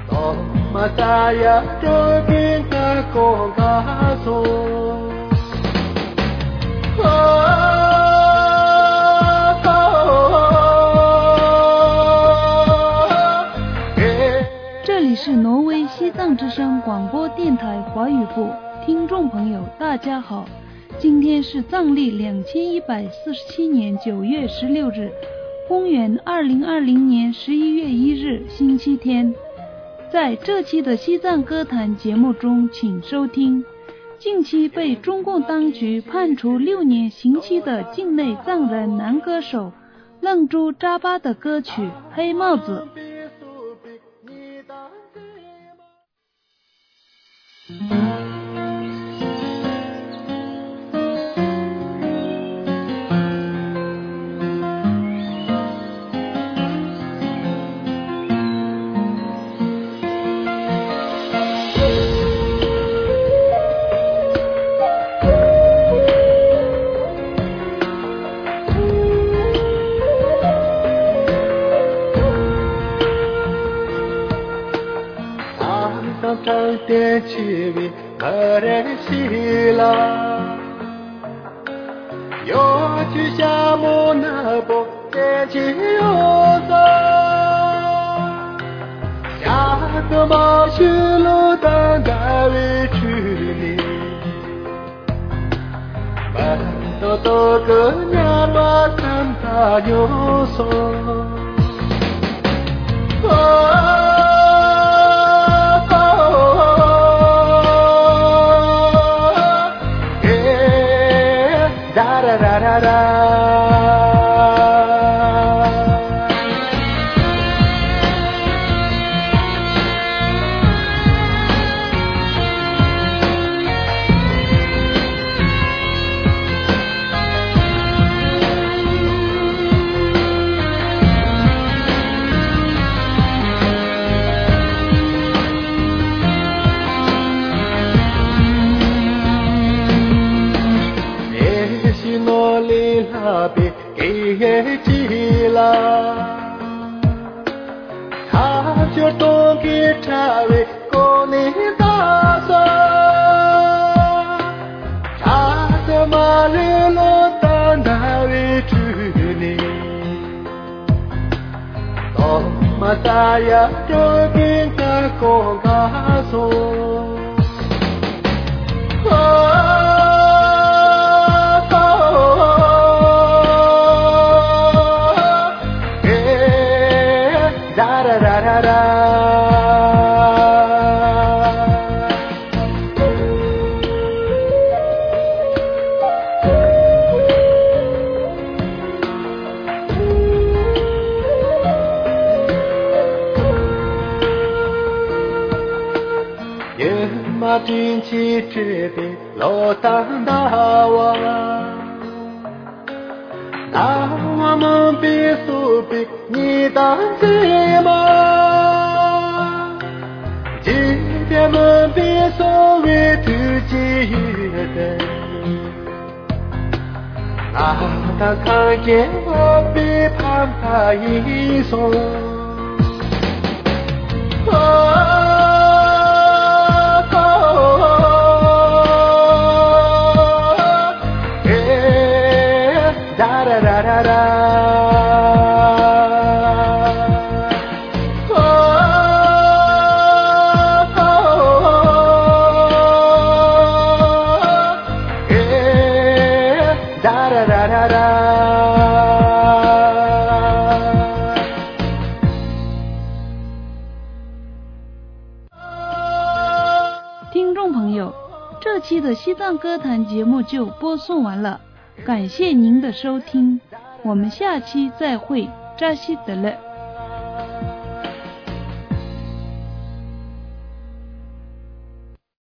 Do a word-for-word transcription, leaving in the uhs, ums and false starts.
Toma saya doging kako gaso 这里是挪威西藏之声广播电台华语部，听众朋友大家好，今天是藏历两千一百四十七年九月十六日，公元二零二零年十一月一日星期天。在这期的西藏歌坛节目中，请收听近期被中共当局判处六年刑期的境内藏人男歌手楞珠扎巴的歌曲《黑帽子》。 长点气味可人稀了又去下木那不天气有色下个毛去路等待为去你满都都个娘把看他有所给急了他就东给茶位过你打算茶的马里落单单为去你多么大呀这边的公告诉天气这边老当大王那我们别说别你当怎么今天们别说为自己的那他看见我别怕他一说听众朋友，这期的西藏歌坛节目就播送完了，感谢您的收听，我们下期再会，扎西德勒。